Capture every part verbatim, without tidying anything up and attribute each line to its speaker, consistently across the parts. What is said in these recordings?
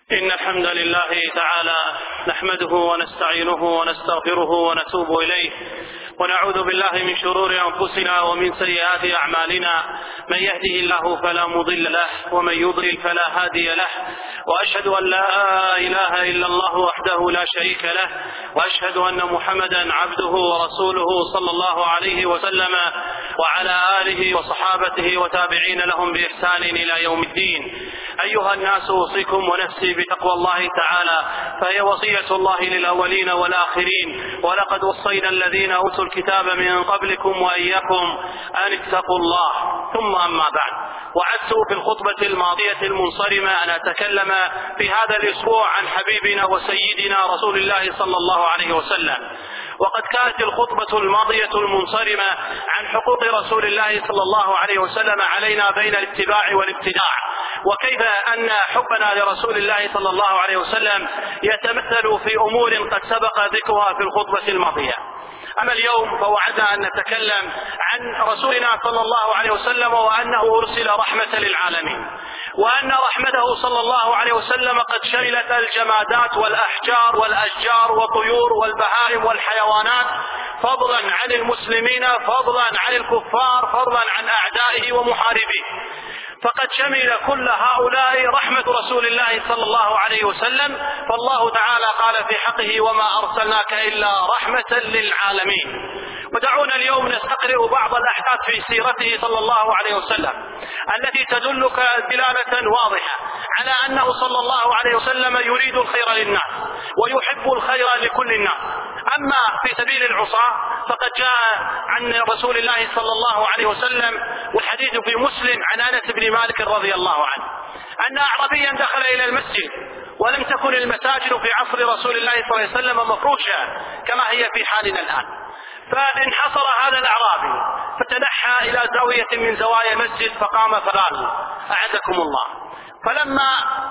Speaker 1: إن الحمد لله تعالى نحمده ونستعينه ونستغفره ونتوب إليه، ونعوذ بالله من شرور أنفسنا ومن سيئات أعمالنا. من يهده الله فلا مضل له، ومن يضلل فلا هادي له، وأشهد أن لا إله إلا الله وحده لا شريك له، وأشهد أن محمدا عبده ورسوله صلى الله عليه وسلم وعلى آله وصحابته وتابعين لهم بإحسان إلى يوم الدين. أيها الناس، أوصيكم ونفسي بتقوى الله تعالى، فهي وصية الله للأولين والآخرين، ولقد وصينا الذين أوتوا الكتاب من قبلكم وإياكم أن اتقوا الله. ثم أما بعد، وعدت في الخطبة الماضية المنصرمة أن أتكلم في هذا الأسبوع عن حبيبنا وسيدنا رسول الله صلى الله عليه وسلم. وقد كانت الخطبة الماضية المنصرمة عن حقوق رسول الله صلى الله عليه وسلم علينا بين الاتباع والابتداع، وكيف أن حبنا لرسول الله صلى الله عليه وسلم يتمثل في أمور قد سبق ذكرها في الخطبة الماضية. أما اليوم فوعدنا أن نتكلم عن رسولنا صلى الله عليه وسلم، وأنه أرسل رحمة للعالمين، وأن رحمته صلى الله عليه وسلم قد شملت الجمادات والأحجار والأشجار والطيور والبهائم والحيوانات، فضلا عن المسلمين، فضلا عن الكفار، فضلا عن أعدائه ومحاربيه. فقد شمل كل هؤلاء رحمة رسول الله صلى الله عليه وسلم، فالله تعالى قال في حقه: وما أرسلناك إلا رحمة للعالمين. ودعونا اليوم نستقرئ بعض الأحداث في سيرته صلى الله عليه وسلم التي تدلك دلالة واضحة على أنه صلى الله عليه وسلم يريد الخير للناس ويحب الخير لكل الناس. أما في سبيل العصاة فقد جاء عن رسول الله صلى الله عليه وسلم، والحديث في مسلم عن أنس بن مالك رضي الله عنه، أن أعرابيا دخل إلى المسجد، ولم تكن المساجد في عصر رسول الله صلى الله عليه وسلم مفروشة كما هي في حالنا الآن. فانحصر هذا الأعرابي فتنحى إلى زاوية من زوايا المسجد فقام فبال، أعزكم الله. فلما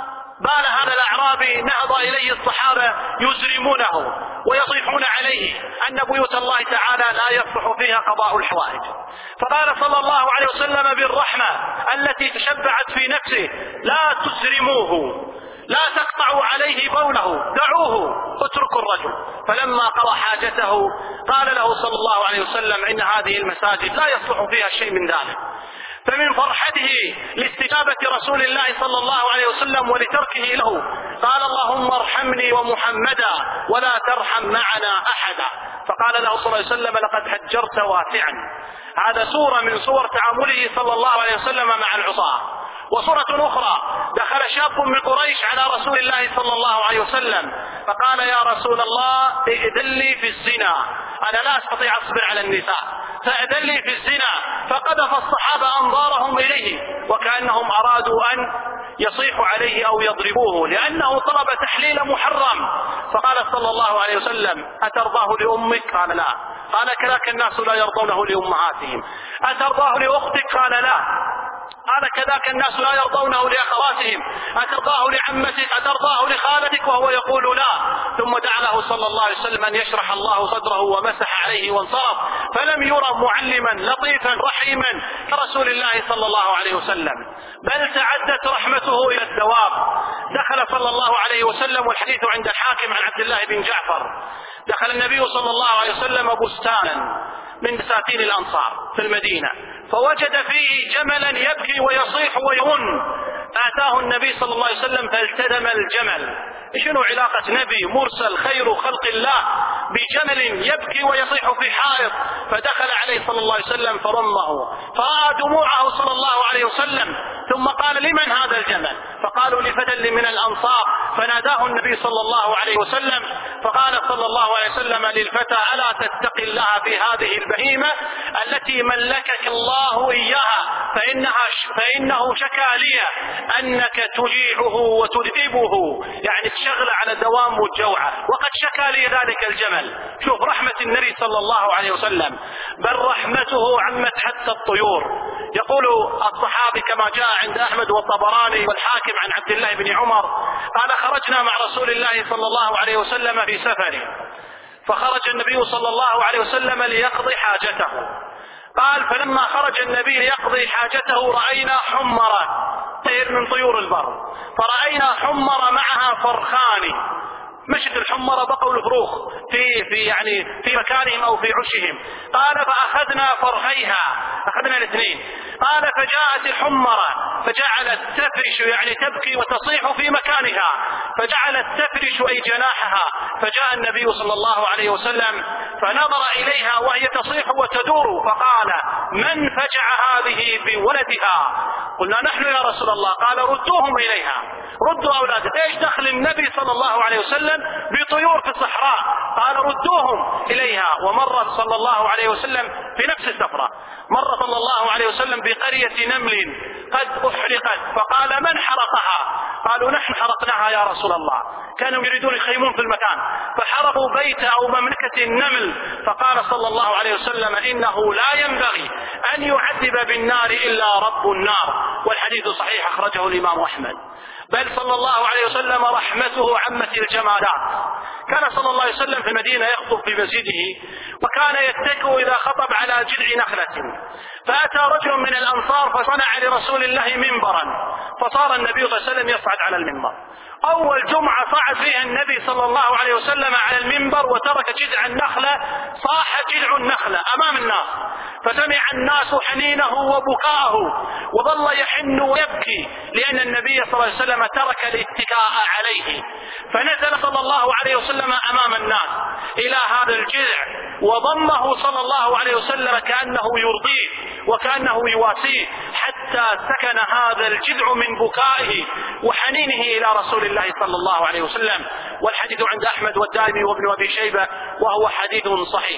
Speaker 1: بال هذا الأعرابي نهض إليه الصحابة يزرمونه ويصيحون عليه أن بيوت الله تعالى لا يصلح فيها قضاء الحوائج. فقال صلى الله عليه وسلم بالرحمة التي تشبعت في نفسه: لا تزرموه، لا تقطعوا عليه بوله، دعوه، اتركوا الرجل. فلما قضى حاجته قال له صلى الله عليه وسلم: إن هذه المساجد لا يصلح فيها شيء من ذلك. فمن فرحته لاستجابة رسول الله صلى الله عليه وسلم ولتركه له قال: اللهم ارحمني ومحمدا ولا ترحم معنا أحدا. فقال له صلى الله عليه وسلم: لقد هجرت واسعا. هذا صورة من صور تعامله صلى الله عليه وسلم مع العصاة. وصورة أخرى: دخل شاب من قريش على رسول الله صلى الله عليه وسلم فقال: يا رسول الله، ائذن لي في الزنا، أنا لا أستطيع أصبر على النساء، فأذن لي في الزنا. فقذف الصحابة أنظارهم إليه وكأنهم أرادوا أن يصيحوا عليه أو يضربوه، لأنه طلب تحليل محرم. فقال صلى الله عليه وسلم: أترضاه لأمك؟ قال: لا. قال: كذاك الناس لا يرضونه لأمهاتهم. أترضاه لأختك؟ قال: لا. قال: كذاك الناس لا يرضونه لأخواتهم. أترضاه لعمتك؟ أترضاه لخالتك؟ وهو يقول: لا. ثم دعا له صلى الله عليه وسلم أن يشرح الله صدره ومسح عليه وانصرف، فلم يرى معلما لطيفا رحيما كرسول الله صلى الله عليه وسلم، بل تعدت رحمته إلى الدوام. دخل صلى الله عليه وسلم، والحديث عند الحاكم عن عبد الله بن جعفر، دخل النبي صلى الله عليه وسلم بستانا من بساتين الأنصار في المدينة، فوجد فيه جملا يبكي ويصيح ويغن، فأتاه النبي صلى الله عليه وسلم فالتدم الجمل. شنو علاقة نبي مرسل خير خلق الله بجمل يبكي ويصيح في حائط؟ فدخل عليه صلى الله عليه وسلم فرمه، فرأى دموعه صلى الله عليه وسلم، ثم قال: لمن هذا الجمل؟ فقالوا: لفتى من الأنصار. فناداه النبي صلى الله عليه وسلم فقال صلى الله عليه وسلم للفتى: ألا تتقي الله في هذه البهيمة التي ملكك الله إياها، فإنها فإنه شكا لي أنك تجيعه وتذئبه، يعني تشغل على دوام والجوعة، وقد شكا لي ذلك الجمل. شوف رحمة النبي صلى الله عليه وسلم، بل رحمته عمت حتى الطيور. يقول الصحابي كما جاء عند أحمد والطبراني والحاكم عن عبد الله بن عمر قال: خرجنا مع رسول الله صلى الله عليه وسلم في سفر، فخرج النبي صلى الله عليه وسلم ليقضي حاجته. قال: فلما خرج النبي ليقضي حاجته رأينا حمرا طير من طيور البر، فرأينا حمر معها فرخان، مشت الحمرة بقوا الفروخ في في يعني في مكانهم او في عشهم. قال فاخذنا فرخيها، اخذنا الاثنين. قال فجاءت الحمرة فجعلت تفرش يعني تبكي وتصيح في مكانها، فجعلت تفرش اي جناحها. فجاء النبي صلى الله عليه وسلم فنظر اليها وهي تصيح وتدور، فقال من فجع هذه بولدها؟ قلنا نحن يا رسول الله. قال ردوهم اليها، ردوا اولادها. ايش دخل النبي صلى الله عليه وسلم بطيور في الصحراء؟ قال ردوهم إليها. ومر صلى الله عليه وسلم في نفس السفرة، مر صلى الله عليه وسلم بقرية نمل قد أحرقت، فقال من حرقها؟ قالوا نحن حرقناها يا رسول الله. كانوا يريدون يخيمون في المكان فحرقوا بيت أو مملكة النمل. فقال صلى الله عليه وسلم إنه لا ينبغي أن يعذب بالنار إلا رب النار، والحديث صحيح أخرجه الإمام أحمد. بل صلى الله عليه وسلم رحمته عمت الجمالات. كان صلى الله عليه وسلم في المدينة يخطب في مسجده، وكان يتكئ إذا خطب على جذع نخلة، فأتى رجل من الأنصار فصنع لرسول الله منبرا، فصار النبي صلى الله عليه وسلم يصعد على المنبر. أول جمعة صعد فيها النبي صلى الله عليه وسلم على المنبر وترك جذع النخلة، صاح جذع النخلة أمام الناس، فسمع الناس حنينه وبكاءه، وظل يحن ويبكي لأن النبي صلى الله عليه وسلم ترك الاتكاء عليه. فنزل صلى الله عليه وسلم أمام الناس إلى هذا الجذع وضمه صلى الله عليه وسلم كأنه يرضيه وكأنه يواسيه، حتى سكن هذا الجذع من بكائه وحنينه إلى رسول الله صلى الله عليه وسلم. والحديث عند أحمد والدارمي وابن أبي شيبة وهو حديث صحيح.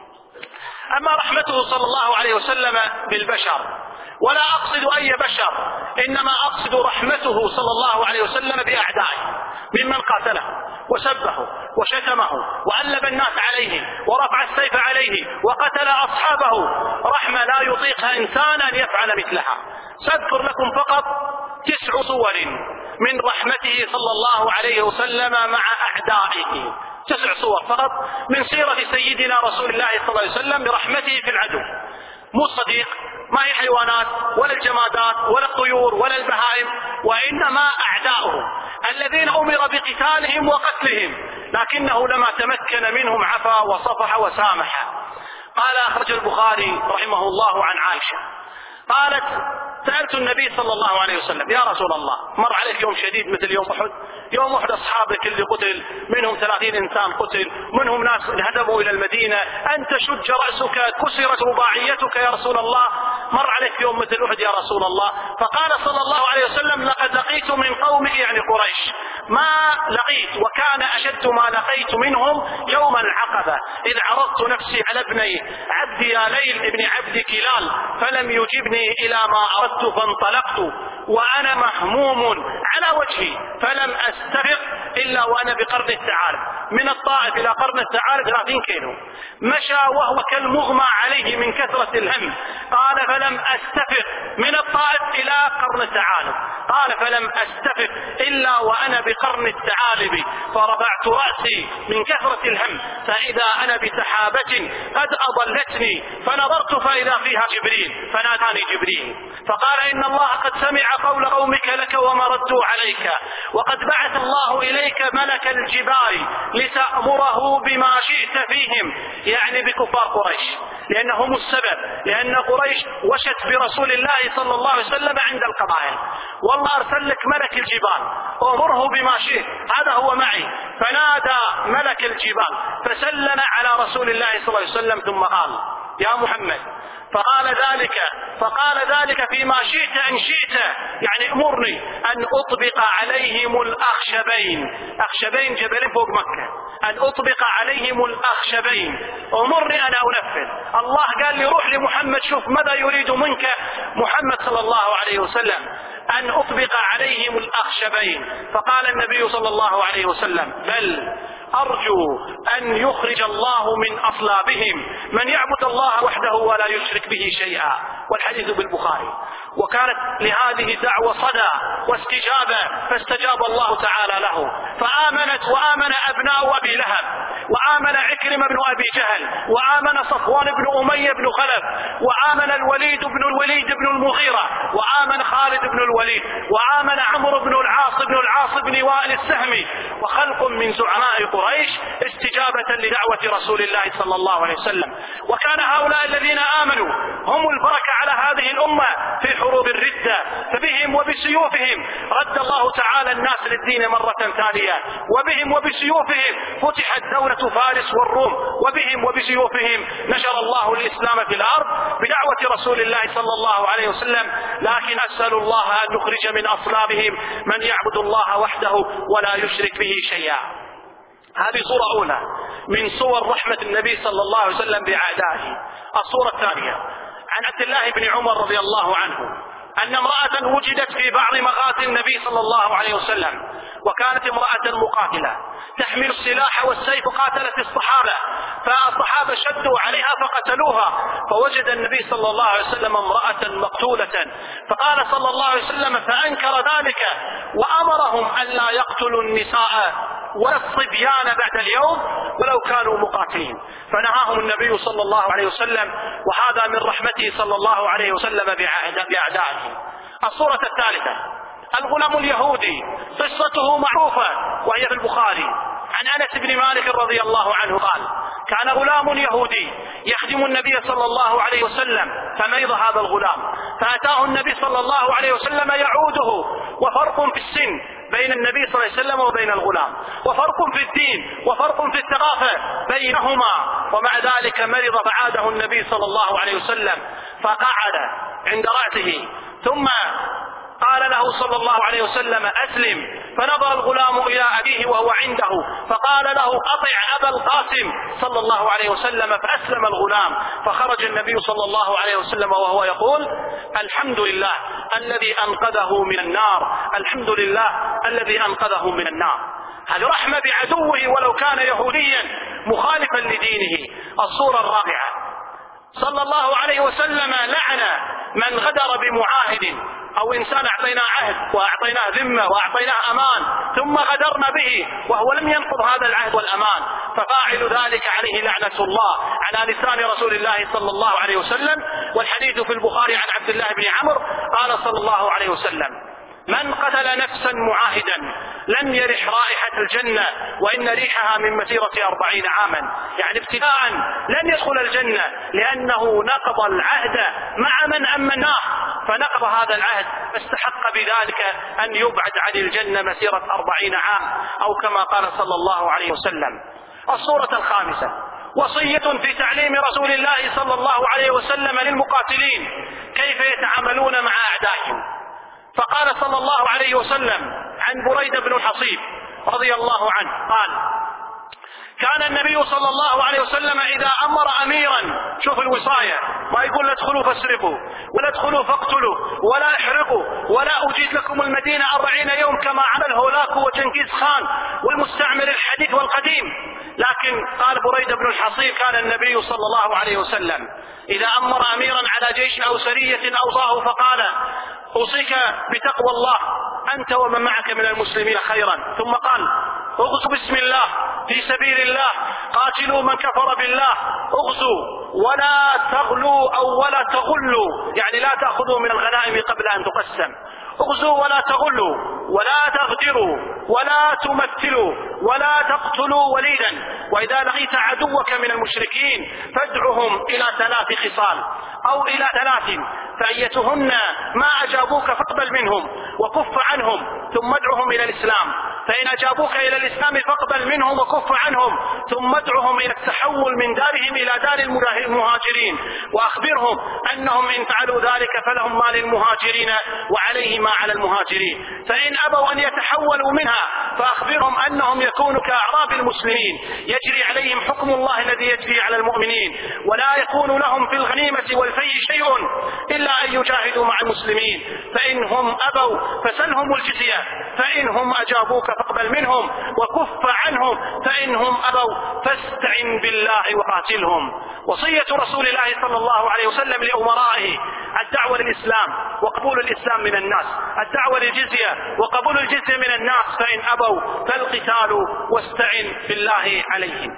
Speaker 1: أما رحمته صلى الله عليه وسلم بالبشر، ولا أقصد أي بشر، إنما أقصد رحمته صلى الله عليه وسلم بأعدائه ممن قاتله وسبه وشتمه وألب الناس عليه ورفع السيف عليه وقتل أصحابه، رحمة لا يطيقها إنسان أن يفعل مثلها. سأذكر لكم فقط تسع صور من رحمته صلى الله عليه وسلم مع أعدائه، تسع صور فقط من سيرة سيدنا رسول الله صلى الله عليه وسلم برحمته في العدو. مو صديق، ما هي حيوانات ولا الجمادات ولا الطيور ولا البهائم، وإنما أعداؤه الذين أمر بقتالهم وقتلهم، لكنه لما تمكن منهم عفا وصفح وسامح. قال أخرج البخاري رحمه الله عن عائشة قالت سألت النبي صلى الله عليه وسلم يا رسول الله، مر عليك يوم شديد مثل يوم أحد؟ يوم أحد أصحابك اللي قتل منهم ثلاثين إنسان قتل، منهم ناس انهدموا إلى المدينة، أنت شج رأسك كسرت رباعيتك يا رسول الله، مر عليك يوم مثل أحد يا رسول الله؟ فقال صلى الله عليه وسلم لقد لقيت من قومه يعني قريش ما لقيت، وكان أشد ما لقيت منهم يوم العقبة إذ عرضت نفسي على ابني عبد يا ليل ابن عبد كلال فلم يجبني إلى ما أردت فانطلقت وأنا مهموم على وجهي فلم أستفق إلا وأنا بقرن الثعالب، من الطائف إلى قرن الثعالب ثلاثين كيلو، مشى وهو كالمغمى عليه من كثرة الهم. قال فلم أستفق من الطائف إلى قرن الثعالب، قال فلم أستفق إلا وأنا بقرن الثعالب فرفعت رأسي من كثرة الهم فإذا أنا بسحابة قد أضلتني فنظرت فإذا فيها جبريل فناداني جبريل فقال إن الله قد سمع قول قومك لك وما ردوا عليك، وقد بعث الله إليك ملك الجبال لتأمره بما شئت فيهم، يعني بكفار قريش، لأنهم السبب، لأن قريش وشت برسول الله صلى الله عليه وسلم عند القبائل، والله أرسل لك ملك الجبال أمره بما شئت، هذا هو معي. فنادى ملك الجبال فسلم على رسول الله صلى الله عليه وسلم ثم قال يا محمد، فقال ذلك فقال ذلك فيما شئت أن شئت، يعني أمرني أن أطبق عليهم الأخشبين، أخشبين جبلين فوق مكة، أن أطبق عليهم الأخشبين، أمرني أن أنفذ. الله قال لي روح لمحمد شوف ماذا يريد منك محمد صلى الله عليه وسلم، أن أطبق عليهم الأخشبين. فقال النبي صلى الله عليه وسلم بل أرجو أن يخرج الله من أصلابهم من يعبد الله وحده ولا يشرك به شيئا، والحديث بالبخاري. وكانت لهذه دعوة صدى واستجابة فاستجاب الله تعالى له، فآمنت وآمن أبناء أبي لهب وآمن عكرمة بن أبي جهل، وآمن صفوان بن أمية بن خلف، وآمن الوليد بن الوليد بن المغيرة، وآمن خالد بن الوليد، وآمن عمرو بن العاص بن العاص بن وائل السهمي، وخلق من زعماء قريش استجابة لدعوة رسول الله صلى الله عليه وسلم. وكان هؤلاء الذين آمنوا هم البركة على هذه الأمة في حروب الردة، فبهم وبسيوفهم رد الله تعالى الناس للدين مرة ثانية، وبهم وبسيوفهم فتحت دولة فارس والروم، وبهم وبسيوفهم نشر الله الإسلام في الأرض بدعوة رسول الله صلى الله عليه وسلم. لكن أسأل الله أن يخرج من أصلابهم من يعبد الله وحده ولا يشرك به شيئا. هذه صورة أولى من صور رحمة النبي صلى الله عليه وسلم بأعدائه. الصورة الثانية عن عبد الله بن عمر رضي الله عنه أن امرأة وجدت في بعض مغازي النبي صلى الله عليه وسلم، وكانت امرأة مقاتلة تحمل السلاح والسيف، قاتلت الصحابة، فالصحابة شدوا عليها فقتلوها، فوجد النبي صلى الله عليه وسلم امرأة مقتولة، فقال صلى الله عليه وسلم فأنكر ذلك وأمرهم أن لا يقتلوا النساء ولا الصبيان بعد اليوم ولو كانوا مقاتلين، فنهاهم النبي صلى الله عليه وسلم، وهذا من رحمته صلى الله عليه وسلم بأعدائه. الصورة الثالثة الغلام اليهودي، قصته معروفة وهي في البخاري عن أنس بن مالك رضي الله عنه قال كان غلام يهودي يخدم النبي صلى الله عليه وسلم، فمرض هذا الغلام، فأتاه النبي صلى الله عليه وسلم يعوده، وفرق في السن بين النبي صلى الله عليه وسلم وبين الغلام، وفرق في الدين، وفرق في الثقافة بينهما، ومع ذلك مرض فعاده النبي صلى الله عليه وسلم، فقعد عند رأسه ثم قال له صلى الله عليه وسلم أسلم، فنظر الغلام إلى أبيه وهو عنده فقال له أطع أبا القاسم صلى الله عليه وسلم، فأسلم الغلام، فخرج النبي صلى الله عليه وسلم وهو يقول الحمد لله الذي أنقذه من النار، الحمد لله الذي أنقذه من النار. هذا رحمة بعدوه ولو كان يهوديا مخالفا لدينه. الصورة الرابعة صلى الله عليه وسلم لعن من غدر بمعاهد أو إنسان أعطيناه عهد وأعطيناه ذمة وأعطيناه أمان ثم غدرنا به وهو لم ينقض هذا العهد والأمان، ففاعل ذلك عليه لعنة الله على لسان رسول الله صلى الله عليه وسلم. والحديث في البخاري عن عبد الله بن عمرو قال صلى الله عليه وسلم من قتل نفسا معاهدا لم يرح رائحة الجنة وإن ريحها من مسيرة أربعين عاما، يعني ابتداء لن يدخل الجنة لأنه نقض العهد مع من أمناه، فنقض هذا العهد فاستحق بذلك أن يبعد عن الجنة مسيرة أربعين عام أو كما قال صلى الله عليه وسلم. الصورة الخامسة وصية في تعليم رسول الله صلى الله عليه وسلم للمقاتلين كيف يتعاملون مع أعدائهم، فقال صلى الله عليه وسلم عن بريدة بن الحصيب رضي الله عنه قال كان النبي صلى الله عليه وسلم إذا أمر أميرا، شوف الوصاية، ما يقول لا ادخلوا فاسرقوا ولا ادخلوا فاقتلوا ولا احرقوا ولا أجيد لكم المدينة أربعين يوم كما عمل هولاكو وجنكيز خان والمستعمر الحديث والقديم، لكن قال بريدة بن الحصيب كان النبي صلى الله عليه وسلم إذا أمر أميرا على جيش أو سرية أوصاه فقال أوصيك بتقوى الله أنت ومن معك من المسلمين خيرا، ثم قال اغزوا بسم الله في سبيل الله قاتلوا من كفر بالله، اغزوا ولا تغلوا أو ولا تغلوا، يعني لا تأخذوا من الغنائم قبل أن تقسم، اغزوا ولا تغلوا ولا تغدروا ولا تمثلوا ولا تقتلوا وليدا، وإذا لقيت عدوك من المشركين فادعهم إلى ثلاث خصال أو إلى ثلاث، فأيتهن ما أجابوك فاقبل منهم وكف عنهم ثم ادعهم إلى الإسلام، فإن أجابوك إلى الإسلام فاقبل منهم وكف عنهم ثم ادعهم إلى التحول من دارهم إلى دار المهاجرين، وأخبرهم أنهم إن فعلوا ذلك فلهم ما للمهاجرين وعليه ما على المهاجرين، فإن أبوا أن يتحولوا منها فأخبرهم أنهم يكونوا كأعراب المسلمين يجري عليهم حكم الله الذي يجري على المؤمنين، ولا يكون لهم في الغنيمة والفيء شيء إلا أن يجاهدوا مع المسلمين، فإنهم أبوا فسلهم الجزية، فإنهم أجابوك فاقبل منهم وكف عنهم، فإنهم أبوا فاستعن بالله وقاتلهم. وصية رسول الله صلى الله عليه وسلم لأمرائه الدعوة للإسلام وقبول الإسلام من الناس، الدعوة للجزية وقبول الجزية من الناس، فإن أبوا فالقتال واستعن بالله عليهم.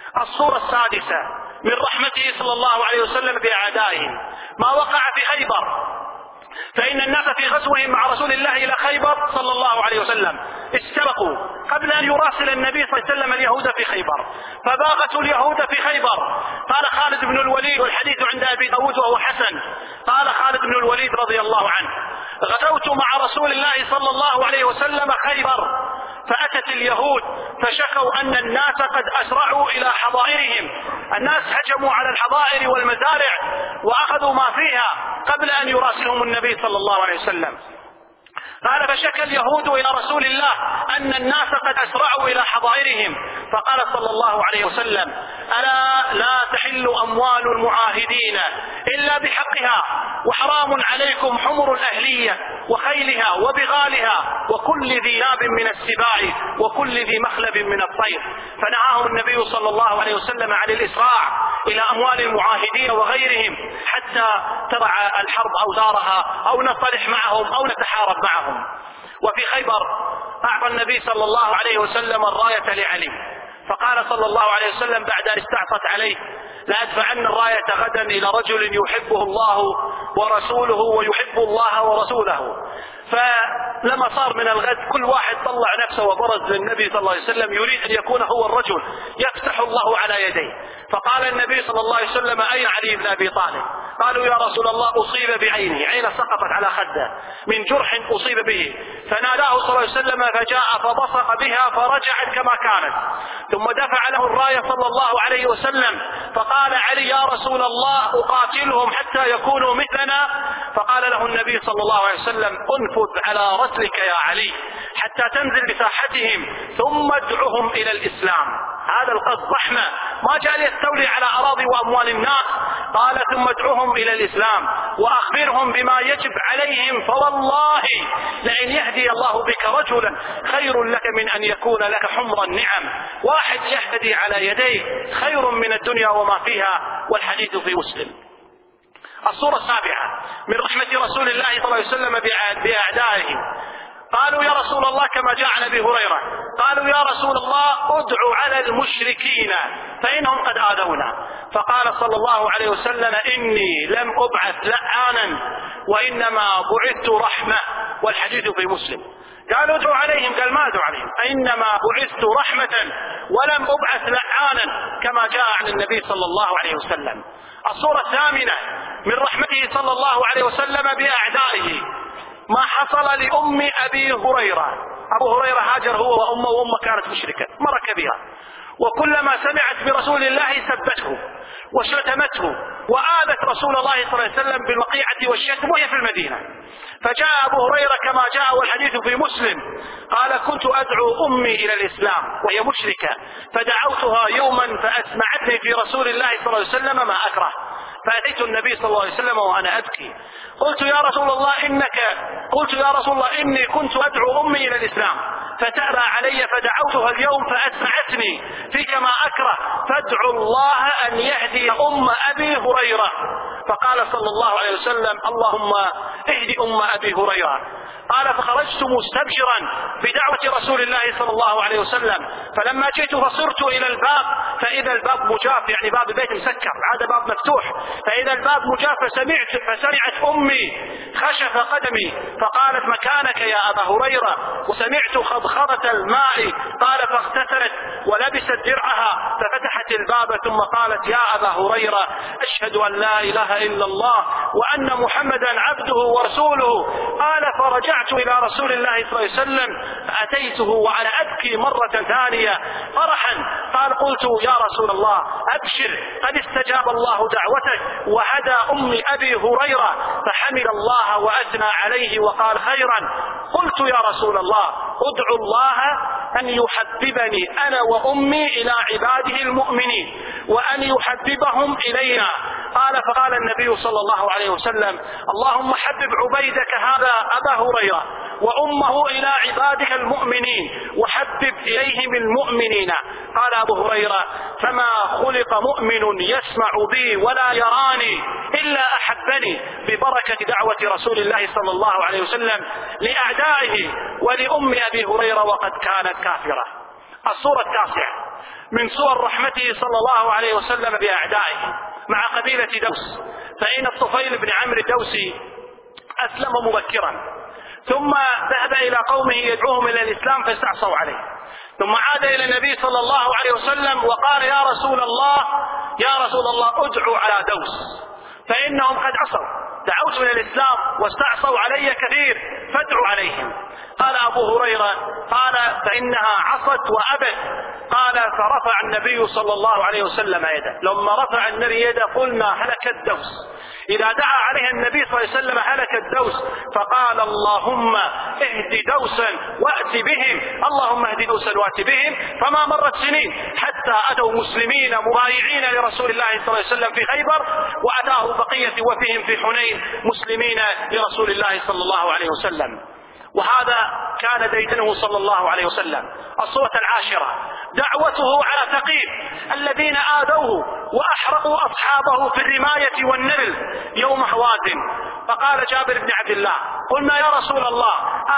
Speaker 1: الصورة السادسة من رحمته صلى الله عليه وسلم بأعدائهم ما وقع في خيبر، فإن الناس في غزوهم مع رسول الله إلى خيبر صلى الله عليه وسلم استبقوا قبل أن يراسل النبي صلى الله عليه وسلم اليهود في خيبر، فباغتوا اليهود في خيبر. قال خالد بن الوليد، والحديث عند أبي داود وهو حسن، قال خالد بن الوليد رضي الله عنه: غزوت مع رسول الله صلى الله عليه وسلم خيبر، فأتت اليهود فشكوا أن الناس قد أسرعوا إلى حظائرهم، الناس هجموا على الحظائر والمزارع وأخذوا ما فيها قبل أن يراسلهم النبي صلى الله عليه وسلم. قال: فشكى اليهود إلى رسول الله أن الناس قد أسرعوا إلى حظائرهم، فقال صلى الله عليه وسلم: ألا لا تحل أموال المعاهدين إلا بحقها، وحرام عليكم حمر الأهلية وخيلها وبغالها وكل ذي ناب من السباع وكل ذي مخلب من الطير. فنهاهم النبي صلى الله عليه وسلم عن الإسراع إلى أموال المعاهدين وغيرهم حتى تضع الحرب أوزارها أو نصلح معهم أو نتحارب معهم. وفي خيبر أعطى النبي صلى الله عليه وسلم الراية لعلي، فقال صلى الله عليه وسلم بعد أن استعصت عليه: لأدفعن الراية غدا إلى رجل يحبه الله ورسوله ويحب الله ورسوله. فلما صار من الغد كل واحد طلع نفسه وبرز للنبي صلى الله عليه وسلم يريد أن يكون هو الرجل يفتح الله على يديه. فقال النبي صلى الله عليه وسلم: أين علي بن أبي طالب؟ قالوا: يا رسول الله أصيب بعينه، عينه سقطت على خده من جرح أصيب به. فناداه صلى الله عليه وسلم فجاء فبصق بها فرجعت كما كانت، ثم دفع له الراية صلى الله عليه وسلم. فقال علي: يا رسول الله أقاتلهم حتى يكونوا مثلنا؟ فقال له النبي صلى الله عليه وسلم: انفذ على رسلك يا علي حتى تنزل بساحتهم ثم ادعهم إلى الإسلام. هذا القصد رحمة، ما جاء ليستولي على أراضي وأموال الناس، قال: ثم ادعهم إلى الإسلام وأخبرهم بما يجب عليهم، فوالله لئن يهدي الله بك رجلا خير لك من أن يكون لك حمر النعم، واحد يهتدي على يديك خير من الدنيا وما فيها. والحديث في مسلم. الصورة السابعة من رحمة رسول الله صلى الله عليه وسلم بأعدائه، قالوا: يا رسول الله كما جاء عن أبي هريرة، قالوا: يا رسول الله ادعوا على المشركين فإنهم قد آذونا. فقال صلى الله عليه وسلم: إني لم أبعث لعانا وإنما بعثت رحمة. والحديث في مسلم. قالوا: ادعوا عليهم، قال: ما ادعوا عليهم، إنما بعثت رحمة ولم أبعث لعانا، كما جاء عن النبي صلى الله عليه وسلم. الصورة الثامنة من رحمته صلى الله عليه وسلم بأعدائه ما حصل لأم أبي هريرة. أبو هريرة هاجر هو وأمه، وأمه كانت مشركة مرة كبيرة، وكلما سمعت برسول الله سبته وشتمته وآذت رسول الله صلى الله عليه وسلم بالوقيعة والشتم وهي في المدينة. فجاء أبو هريرة كما جاء والحديث في مسلم، قال: كنت أدعو أمي إلى الإسلام وهي مشركة، فدعوتها يوما فأسمعتني في رسول الله صلى الله عليه وسلم ما أكره، فأتيت النبي صلى الله عليه وسلم وأنا أبكي، قلت: يا رسول الله إنك قلت يا رسول الله إني كنت أدعو أمي إلى الإسلام فتأبى علي، فدعوتها اليوم فأسمعتني فيك ما أكره، فادعوا الله أن يهدي أم أبي هريرة. فقال صلى الله عليه وسلم: اللهم اهدي أم أبي هريرة. قال: فخرجت مستبشرا بدعوة رسول الله صلى الله عليه وسلم، فلما جئت فصرت إلى الباب فإذا الباب مجاف، يعني باب البيت مسكر، هذا باب مفتوح، فإذا الباب مجاف، فسمعت فسمعت أمي خشف قدمي فقالت: مكانك يا أبا هريرة، وسمعت خضخضة الماء، قال: فاغتسلت ولبست درعها ففتحت الباب ثم قالت: يا أبا هريرة، أشهد أن لا إله إلا الله وأن محمدا عبده ورسوله. قال: فرجعت إلى رسول الله صلى الله عليه وسلم فأتيته وأنا أبكي مرة ثانية فرحا. قال: قلت: يا رسول الله أبشر، قد استجاب الله دعوتك وهدى أم أبي هريرة. فحمد الله وأثنى عليه وقال: خيرا. قلت: يا رسول الله ادعو الله أن يحببني أنا وأمي إلى عباده المؤمنين وأن يحببهم إلينا. قال: فقال النبي صلى الله عليه وسلم: اللهم حبب عبيدك هذا أبا هريرة وأمه إلى عبادك المؤمنين وحبب إليهم المؤمنين. قال أبو هريرة: فما خلق مؤمن يسمع بي ولا يراني إلا أحبني، ببركة دعوة رسول الله صلى الله عليه وسلم لأعدائه ولأم أبي هريرة وقد كانت كافرة. الصورة التاسعة من صور رحمته صلى الله عليه وسلم بأعدائه مع قبيلة دوس، فإن الطفيل بن عمرو الدوسي أسلم مبكرا، ثم ذهب إلى قومه يدعوهم إلى الإسلام فاستعصوا عليه، ثم عاد إلى النبي صلى الله عليه وسلم وقال يا رسول الله يا رسول الله ادعوا على دوس فإنهم قد عصوا، دعوت إلى الإسلام واستعصوا علي كثير فادعوا عليهم. قال أبو هريرة قال فإنها عصت وأبت، قال فرفع النبي صلى الله عليه وسلم يده، لما رفع النبي يده قلنا هلك الدوس، إذا دعا عليها النبي صلى الله عليه وسلم هلك الدوس، فقال اللهم اهد دوسا وأت بهم، اللهم اهد دوسا وأت بهم. فما مرت سنين حتى أتوا مسلمين مبايعين لرسول الله صلى الله عليه وسلم في خيبر، وأتاه بقية وفهم في حنين مسلمين لرسول الله صلى الله عليه وسلم. وهذا كان ديدنه صلى الله عليه وسلم. الصورة العاشرة دعوته على ثقيف الذين آذوه وأحرقوا أصحابه في الرماية والنبل يوم هوازن. فقال جابر بن عبد الله قلنا يا رسول الله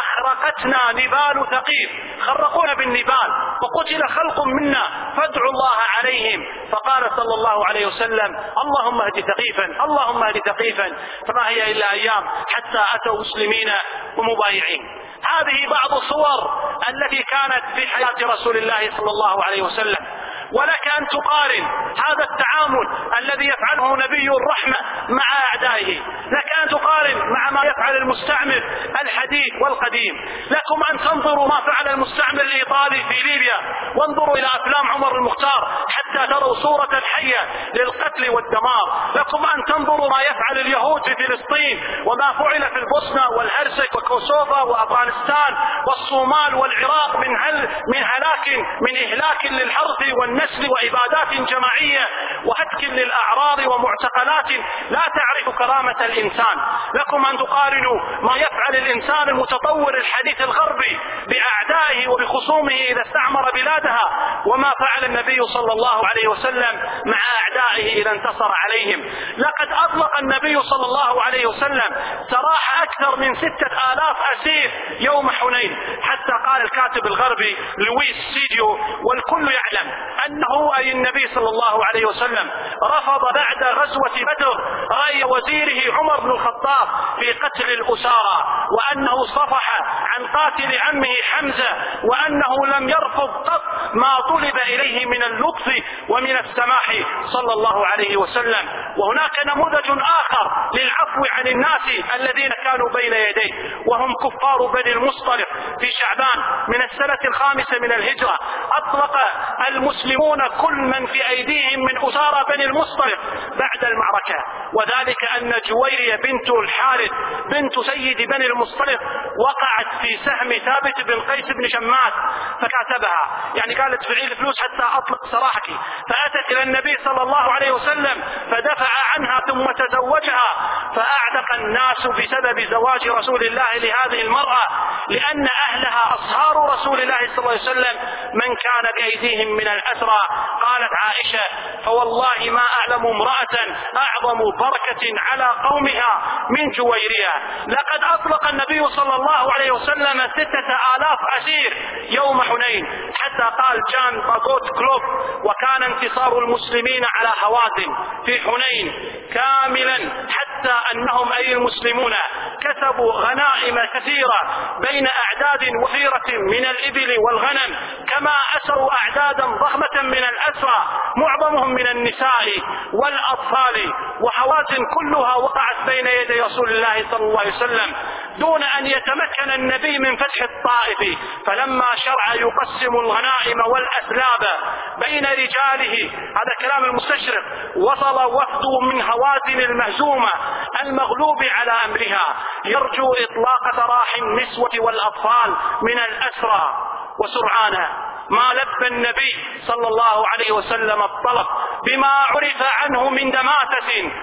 Speaker 1: أحرقتنا نبال ثقيف، خرقونا بالنبال وقتل خلق منا فادعوا الله عليهم. فقال صلى الله عليه وسلم اللهم اهد ثقيفا اللهم اهد ثقيفا. فما هي إلا أيام حتى أتوا مسلمين ومبايعين. هذه بعض الصور التي كانت في حياة رسول الله صلى الله عليه وسلم. ولك أن تقارن هذا التعامل الذي يفعله نبي الرحمة مع أعدائه، لك أن تقارن مع ما يفعل المستعمر الحديث والقديم. لكم أن تنظروا ما فعل المستعمر الإيطالي في ليبيا، وانظروا إلى أفلام عمر المختار حتى تروا صورة حية للقتل والدمار. لكم أن تنظروا ما يفعل اليهود في فلسطين، وما فعل في البوسنة والهرسك وكوسوفا وأفغانستان والصومال والعراق من هل من هلاك من إهلاك للحرث والنسل وإبادات جماعية وهتك للأعراض ومعتقلات لا تعرف كرامة الإنسان. لكم أن تقارنوا ما يفعل الإنسان المتطور الحديث الغربي بأعدائه وبخصومه إذا استعمر بلادها، وما فعل النبي صلى الله عليه وسلم مع أعدائه إذا انتصر عليهم. لقد أطلق النبي صلى الله عليه وسلم سراح أكثر من ستة آلاف أسير يوم حنين، حتى قال الكاتب الغربي لويس سيديو والكل يعلم أنه أي النبي صلى الله عليه وسلم رفض بعد غزوة بدر رأي وزيره عمر بن الخطاب في قتل الأسارى، وأنه صفح عن قاتل عمه حمزة، وأنه لم يرفض قط ما طلب إليه من اللطف ومن السماح صلى الله عليه وسلم. وهناك نموذج آخر للعفو عن الناس الذين كانوا بين يديه، وهم كفار بني المصطلق. في شعبان من السنة الخامسة من الهجرة أطلق المسلمون كل من في أيديهم من أسارى بني المصطلق بعد المعركة، وذلك أن جويرية بنت الحارث بنت سيد بني المصطلق وقعت في سهم ثابت بن قيس بن شماس فكاتبها، يعني قالت فعيل فلوس حتى أطلق سراحك، فأتت إلى النبي صلى الله عليه وسلم فدفع عنها ثم تزوجها، فأعتق الناس بسبب زواج رسول الله لهذه المرأة، لأن أهلها أصهار رسول الله صلى الله عليه وسلم من كان بأيديهم من الأسرى. قالت عائشة فوالله ما أعلم امرأة أعظم بركة على قومها من جويرية. لقد أطلق النبي صلى الله عليه وسلم ستة آلاف أسير يوم حنين، حتى قال جان باغوت كلوب وكان انتصار المسلمين على هوازن في حنين كاملا، حتى أنهم أي المسلمون كسبوا غنائم كثيرة بين أعداد وفيرة من الإبل والغنم، كما أسروا أعدادا ضخمة من الأسرى معظمهم من النساء والأطفال. وحوازن كلها وقعت بين يدي رسول الله صلى الله عليه وسلم دون أن يتمكن النبي من فتح الطائف. فلما شرع يقسم الغنائم والأسلاب بين رجاله، هذا كلام المستشرق، وصل وفد من هوازن المهزومة المغلوب على أمرها يرجو إطلاق سراح النسوة والأطفال من الأسرى. وسرعان ما لبى النبي صلى الله عليه وسلم الطلب بما عرف عنه من دماثة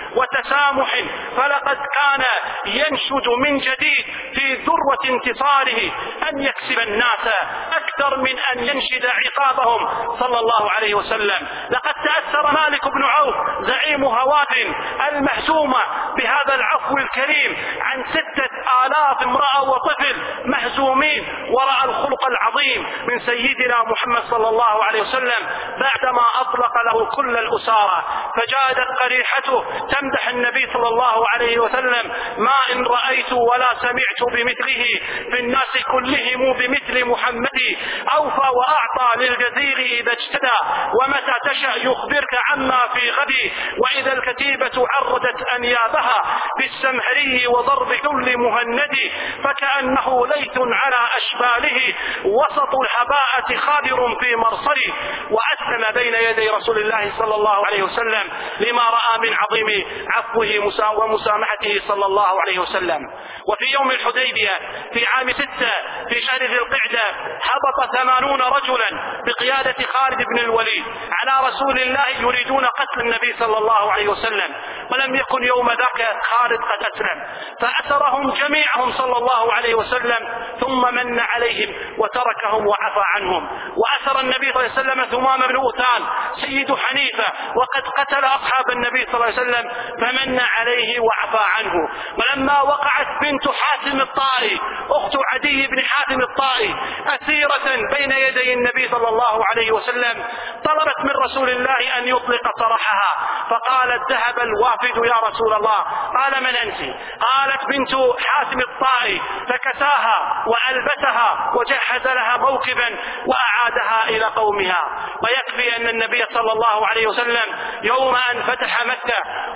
Speaker 1: وتسامح، فلقد كان ينشد من جديد في ذروة انتصاره أن يكسب الناس أكثر من أن ينشد عقابهم صلى الله عليه وسلم. لقد تأثر مالك بن عوف زعيم هوازن المهزومة بهذا العفو الكريم عن ستة آلاف امرأة وطفل مهزومين وراء الخلق العظيم من سيدنا محمد صلى الله عليه وسلم بعدما أطلق له كل الأسارة. فجادت قريحته تمدح النبي صلى الله عليه وسلم: ما إن رأيت ولا سمعت بمثله في الناس كلهم بمثل محمد، أوفى وأعطى للجزير إذا اجتدى، ومتى تشأ يخبرك عما في غد، وإذا الكتيبة عردت أنيابها بالسمهري وضرب كل مهند، فكأنه ليث على أشباله وسط الهباءة خابر في مرصد. وأسلم بين يدي رسول الله صلى الله عليه وسلم لما رأى من عظيم عفوه ومسامحته صلى الله عليه وسلم. وفي يوم الحديبية في عام ستة في شهر ذي القعدة هبط ثمانون رجلا بقيادة خالد بن الوليد على رسول الله يريدون قتل النبي صلى الله عليه وسلم، ولم يكن يوم ذاك خالد قد أسلم، فأسرهم جميعهم صلى الله عليه وسلم ثم من عليهم وتركهم وعفى عنهم. وأسر النبي صلى الله عليه وسلم ثمام بن أوثان سيد حنيفة وقد قتل أصحاب النبي صلى الله عليه وسلم فمن عليه وعفى عنه. ولما وقعت بنت حاتم الطائي أخت عدي بن حاتم الطائي أسيرة بين يدي النبي صلى الله عليه وسلم طلبت من رسول الله أن يطلق سراحها، فقالت: ذهب الوافد يا رسول الله. قال: من أنت؟ قالت: بنت حاتم الطائي، فكساها وألبسها وجهز لها موكبا وأعادها إلى قومها. ويكفي أن النبي صلى الله عليه وسلم يوم أن فتح مكة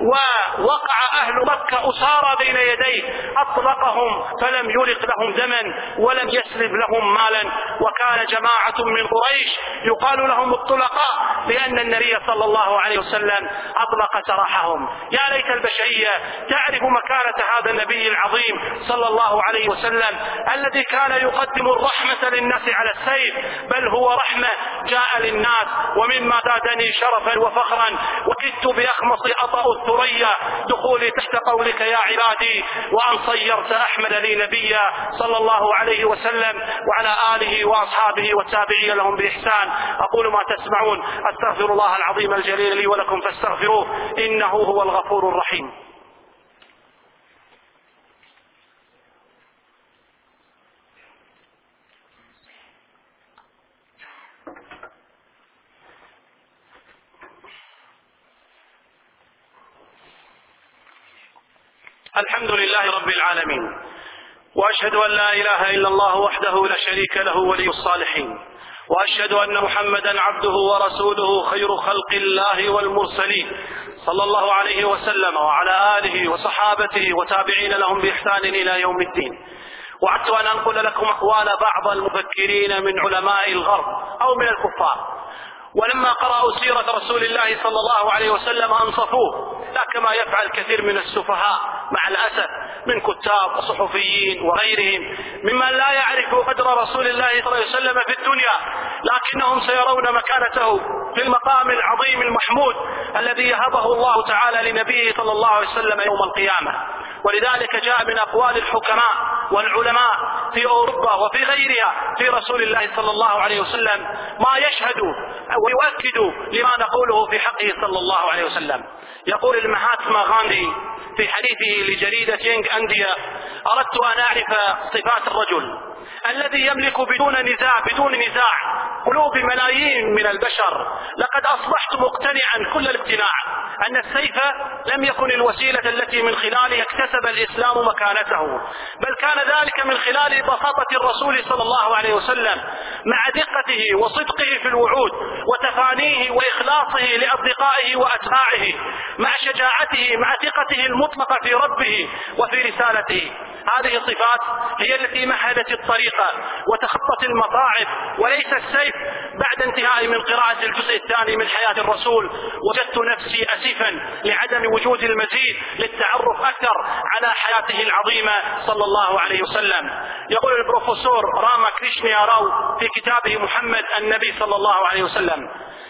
Speaker 1: ووقع أهل مكة أسارى بين يديه أطلقهم فلم يلق لهم دما ولم يسلب لهم مالا، وكان جماعة من قريش يقال لهم الطلقاء لأن النبي صلى الله عليه وسلم أطلق سراحهم. يا ليت البشرية تعرف مكانة هذا النبي العظيم صلى الله عليه وسلم الذي كان يقدم الرحمة للناس على السيف، بل هو رحمة جاء للناس. ومما زادني شرفا وفخرا وكدت بأخمص أطأ الثريا دخولي تحت قولك يا عبادي، وأن صيرت أحمد لي نبيا صلى الله عليه وسلم وعلى آله وأصحابه والتابعين لهم بإحسان. أقول ما تسمعون، أستغفر الله العظيم الجليل لي ولكم فاستغفروه إنه هو الغفور الرحيم. الحمد لله رب العالمين، وأشهد أن لا إله إلا الله وحده لا شريك له ولي الصالحين، وأشهد أن محمدا عبده ورسوله خير خلق الله والمرسلين صلى الله عليه وسلم وعلى آله وصحابته وتابعين لهم بإحسان إلى يوم الدين. وعدت أن أنقل لكم أقوال بعض المفكرين من علماء الغرب أو من الكفار، ولما قرأوا سيرة رسول الله صلى الله عليه وسلم أنصفوه، لا كما يفعل كثير من السفهاء مع الأسف من كتاب وصحفيين وغيرهم ممن لا يعرفوا قدر رسول الله صلى الله عليه وسلم في الدنيا، لكنهم سيرون مكانته في المقام العظيم المحمود الذي يهبه الله تعالى لنبيه صلى الله عليه وسلم يوم القيامة. ولذلك جاء من أقوال الحكماء والعلماء في أوروبا وفي غيرها في رسول الله صلى الله عليه وسلم ما يشهد ويؤكد لما نقوله في حقه صلى الله عليه وسلم. يقول المهاتما غاندي في حديثه لجريدة ينج أنديا: أردت أن أعرف صفات الرجل الذي يملك بدون نزاع بدون نزاع قلوب ملايين من البشر. لقد أصبحت مقتنعا كل الاقتناع أن السيف لم يكن الوسيلة التي من خلالها اكتسب الإسلام مكانته، بل كان ذلك من خلال بساطة الرسول صلى الله عليه وسلم مع دقته وصدقه في الوعود وتفانيه وإخلاصه لأصدقائه وأتباعه، مع شجاعته مع ثقته المطلقة في ربه وفي رسالته. هذه الصفات هي التي مهدت الطريقة وتخطت المصاعب، وليس السيف. بعد انتهائي من قراءة الجزء الثاني من حياة الرسول وجدت نفسي أسفا لعدم وجود المزيد للتعرف أكثر على حياته العظيمة صلى الله عليه وسلم. يقول البروفيسور راما كريشنيا راو في كتابه محمد النبي صلى الله عليه وسلم: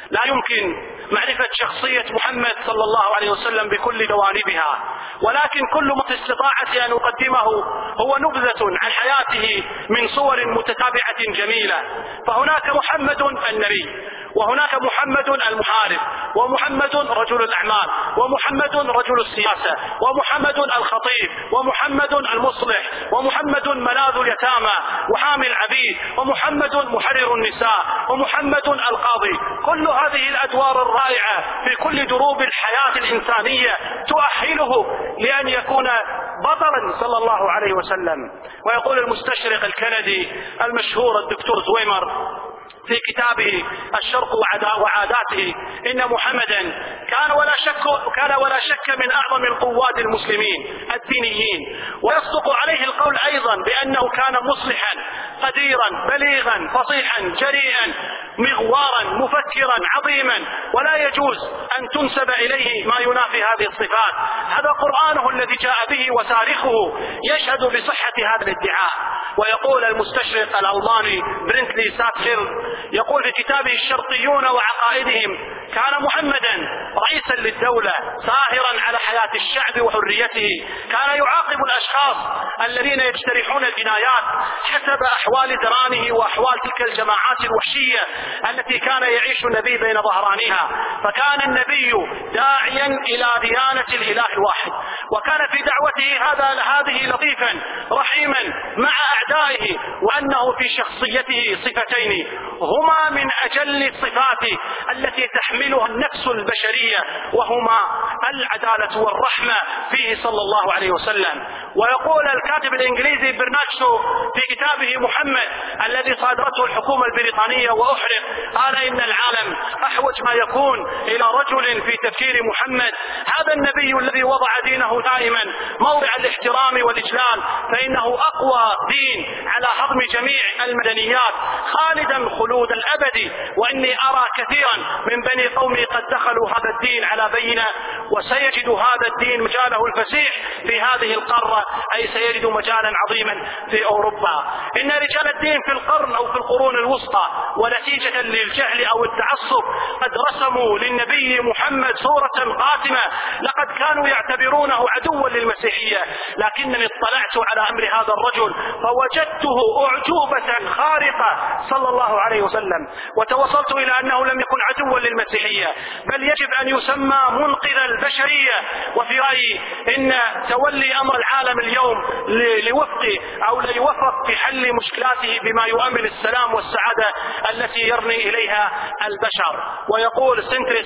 Speaker 1: لا يمكن معرفة شخصية محمد صلى الله عليه وسلم بكل جوانبها، ولكن كل ما في استطاعتي أن أقدمه هو نبذة عن حياته من صور متتابعة جميلة. فهناك محمد النبي، وهناك محمد المحارب، ومحمد رجل الأعمال، ومحمد رجل السياسة، ومحمد الخطيب، ومحمد المصلح، ومحمد ملاذ اليتامى وحامي العبيد، ومحمد محرر النساء، ومحمد القاضي. كل هذه الأدوار الرائعة في كل دروب الحياة الإنسانية تؤهله لأن يكون بطلا صلى الله عليه وسلم. ويقول المستشرق الكندي المشهور الدكتور زويمر في كتابه الشرق وعاداته إن محمدا كان ولا شك كان ولا شك من أعظم القواد المسلمين الدينيين، ويصدق عليه القول أيضا بأنه كان مصلحا قديرا بليغا فصيحا جريئا مغوارا مفكرا عظيما، ولا يجوز أن تنسب إليه ما ينافي هذه الصفات. هذا قرآنه الذي جاء به وتاريخه يشهد بصحة هذا الادعاء. ويقول المستشرق الألماني برنتلي ساتفيلد يقول في كتابه الشرقيون وعقائدهم: كان محمدا رئيسا للدولة ساهرا على حياة الشعب وحريته، كان يعاقب الأشخاص الذين يجترحون الجنايات حسب أحوال درانه وأحوال تلك الجماعات الوحشية التي كان يعيش النبي بين ظهرانها. فكان النبي داعيا إلى ديانة الإله الواحد، وكان في دعوته هذا هذه لطيفا رحيما مع أعدائه، وأنه في شخصيته صفتين هما من أجل الصفات التي تحملها النفس البشرية، وهما العدالة والرحمة فيه صلى الله عليه وسلم. ويقول الكاتب الإنجليزي برناتشو في كتابه محمد الذي صادرته الحكومة البريطانية وأحرق، قال إن العالم أحوج ما يكون إلى رجل في تفكير محمد، هذا النبي الذي وضع دينه دائما موضع الاحترام والإجلال، فإنه أقوى دين على هضم جميع المدنيات خالدا خلود الأبد. وإني أرى كثيرا من بني قومي قد دخلوا هذا الدين على بينة، وسيجد هذا الدين مجاله الفسيح في هذه القارة، أي سيجد مجالا عظيما في أوروبا. إن رجال الدين في القرن أو في القرون الوسطى ونتيجة للجهل أو التعصب قد رسموا للنبي محمد صورة قاتمة، لقد كانوا يعتبرونه عدوا للمسيحية. لكنني اطلعت على أمر هذا الرجل فوجدته أعجوبة خارقة صلى الله عليه وسلم، وتوصلت إلى أنه لم يكن عدوا للمسيحية، بل يجب أن يسمى منقذ البشرية. وفي رأيي إن تولي أمر العالم اليوم لوفق أو ليوفق في حل مشكلاته بما يؤمن السلام والسعادة التي يرني إليها البشر. ويقول سنترس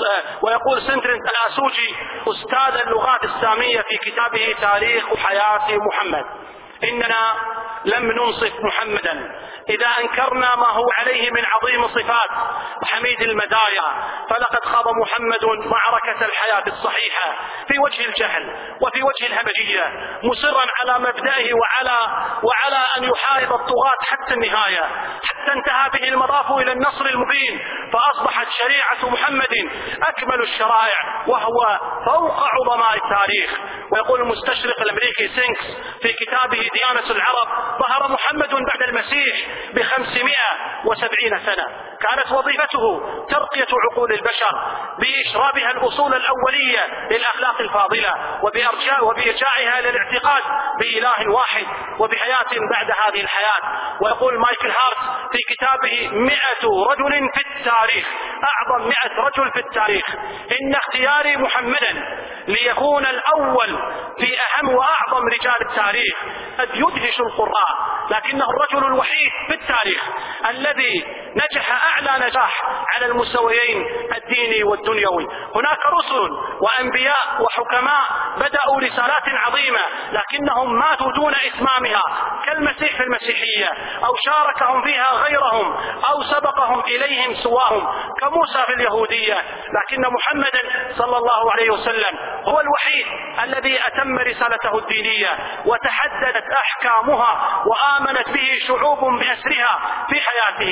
Speaker 1: ويقول سنترس الآسوجي أستاذ اللغات السامية في كتابه تاريخ حياة محمد: إننا لم ننصف محمدا إذا أنكرنا ما هو عليه من عظيم صفات وحميد المدايا، فلقد خاض محمد معركة الحياة الصحيحة في وجه الجهل وفي وجه الهمجية، مصرا على مبدئه وعلى وعلى أن يحارب الطغاة حتى النهاية، حتى انتهى به المطاف إلى النصر المبين، فأصبحت شريعة محمد أكمل الشرائع وهو فوق عظماء التاريخ. ويقول المستشرق الأمريكي سينكس في كتابه ديانة العرب: ظهر محمد بعد المسيح بخمسمائة وسبعين سنة، كانت وظيفته ترقية عقول البشر بإشرابها الأصول الأولية للأخلاق الفاضلة، وبإرجاء وبإرجاعها للاعتقاد بإله واحد وبحياة بعد هذه الحياة. ويقول مايكل هارت في كتابه مئة رجل في التاريخ، أعظم مئة رجل في التاريخ: إن اختياري محمدا ليكون الأول في أهم وأعظم رجال التاريخ قد يدهش القراء، لكنه الرجل الوحيد في التاريخ الذي نجح أعلى نجاح على المستويين الديني والدنيوي. هناك رسل وأنبياء وحكماء بدأوا رسالات عظيمة لكنهم ماتوا دون إتمامها، كالمسيح في المسيحية، أو شاركهم فيها غيرهم، أو سبقهم إليهم سواهم كموسى في اليهودية. لكن محمدا صلى الله عليه وسلم هو الوحيد الذي أتم رسالته الدينية وتحددت أحكامها وآمنت به شعوب بأسرها في حياته.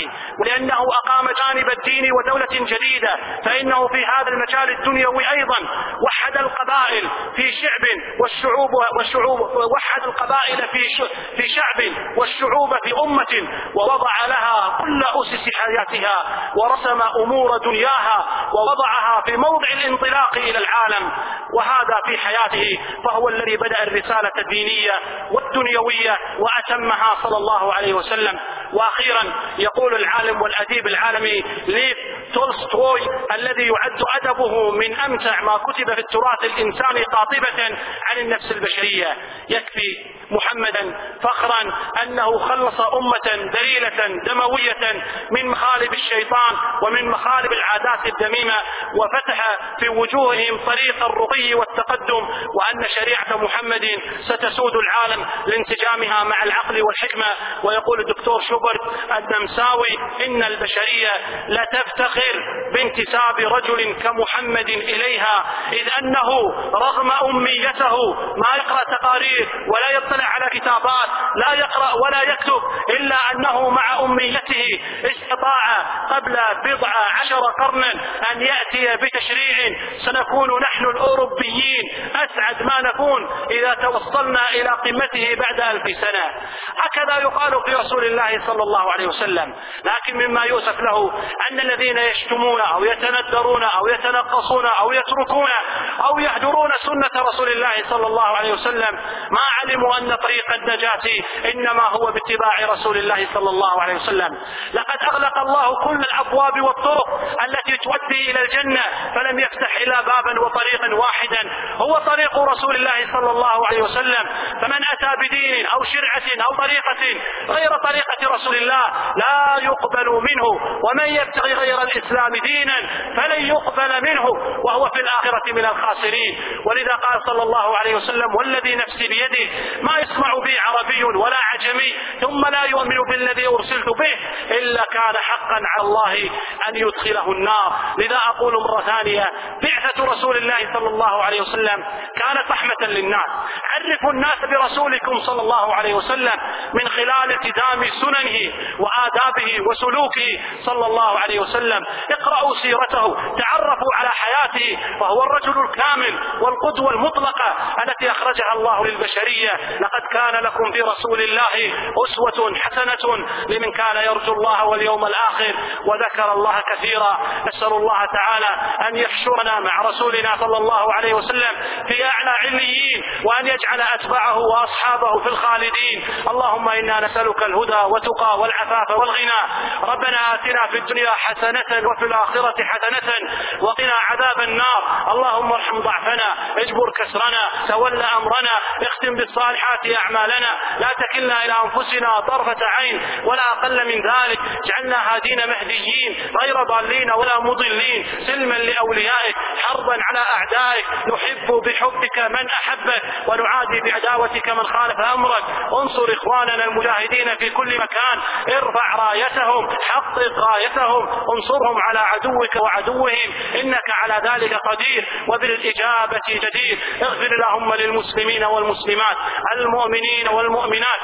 Speaker 1: لأنه أقام جانب الدين ودولة جديدة، فإنه في هذا المجال الدنيوي أيضا وحد القبائل في شعب والشعوب والشعوب وحد القبائل في في شعب والشعوب في أمة، ووضع لها كل أسس حياتها، ورسم أمور دنياها ووضعها في موضع الانطلاق إلى العالم. وهذا في حياته، فهو الذي بدأ الرسالة الدينية والدنيوية وأتمها صلى الله عليه وسلم. وأخيرا يقول العالم والأديب العالمي ليف تولستوي الذي يعد أدبه من أمتع ما كتب في التراث الإنساني قاطبة عن النفس البشرية: يكفي محمدا فخرا أنه خلص أمة ذليلة دموية من مخالب الشيطان ومن مخالب العادات الذميمة، وفتح في وجوههم طريق الرقي والتقدم، وأن شريعة محمد ستسود العالم لانسجامها مع العقل والحكمة. ويقول الدكتور شوبرت النمساوي: إن البشرية لا تفتخر بانتساب رجل كمحمد إليها، إذ أنه رغم أميته ما يقرأ تقارير ولا يطلع على كتابات، لا يقرأ ولا يكتب، إلا أنه مع أميته استطاع قبل بضع عشر قرنا أن يأتي بتشريع سنكون نحن الأوروبيين أسعد ما نكون إذا توصلنا إلى قمته بعد ألف سنة. هكذا يقال في رسول الله صلى الله عليه وسلم. لكن مما يوصف له أن الذين يشتمون أو يتندرون أو يتنقصون أو يتركون أو يهجرون سنة رسول الله صلى الله عليه وسلم ما علموا أن طريق النجاة إنما هو باتباع رسول الله صلى الله عليه وسلم. لقد أغلق الله كل الأبواب والطرق التي تؤدي إلى الجنة، فلم يفتح إلا بابا وطريقا واحدا هو طريق رسول الله صلى الله عليه وسلم. فمن أتى بدين أو شرعة أو طريقة غير طريقة رسول الله لا يقبل منه، ومن يبتغي غير الإسلام دينا فلن يقبل منه وهو في الآخرة من الخاسرين. ولذا قال صلى الله عليه وسلم: والذي نفسي بيده ما يسمع بي عربي ولا عجمي ثم لا يؤمن بالذي أرسلت به إلا كان حقا على الله أن يدخله النار. لذا أقول مرة ثانية: بعثة رسول الله صلى الله عليه وسلم كانت رحمة للناس. عرفوا الناس برسولكم صلى الله عليه وسلم من خلال التزام سننه وآدابه وسلوكه صلى الله عليه وسلم. اقرأوا سيرته، تعرفوا على حياته، فهو الرجل الكامل والقدوة المطلقة التي أخرجها الله للبشرية. لقد كان لكم في رسول الله أسوة حسنة لمن كان يرجو الله واليوم الآخر وذكر الله كثيرا. نسأل الله تعالى أن يحشرنا مع رسولنا صلى الله عليه وسلم في أعلى عليين، وأن يجعل أتباعه وأصحابه في الخالدين. اللهم إنا نسألك الهدى والتقى والعفاف والغنى. ربنا آتنا في الدنيا حسنة وفي الآخرة حسنة وقنا عذاب النار. اللهم ارحم ضعفنا، اجبر كسرنا، تول أمرنا، اختم بالصالحات أعمالنا، لا تكلنا إلى أنفسنا طرفة عين ولا أقل من ذلك. جعلنا هادين مهديين غير ضالين ولا مضلين، سلما لأوليائك، حربا على أعدائك، نحب بحبك من أحبك ونعادي بعداوتك من خالف أمرك. انصر إخواننا المجاهدين في كل مكان، ارفع رايتهم، حقق غايتهم، انصرهم على عدوك وعدوهم، إنك على ذلك قدير وبالإجابة جدير. اغفر اللهم للمسلمين والمسلمات، المؤمنين والمؤمنات،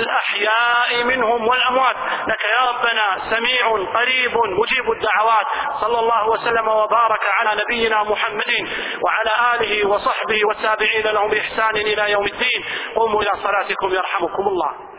Speaker 1: الأحياء منهم والأموات، لك يا ربنا سميع قريب مجيب الدعوات. صلى الله وسلم وبارك على نبينا محمد وعلى آله وصحبه والتابعين لهم بإحسان إلى يوم الدين. قوموا إلى صلاتكم يرحمكم الله.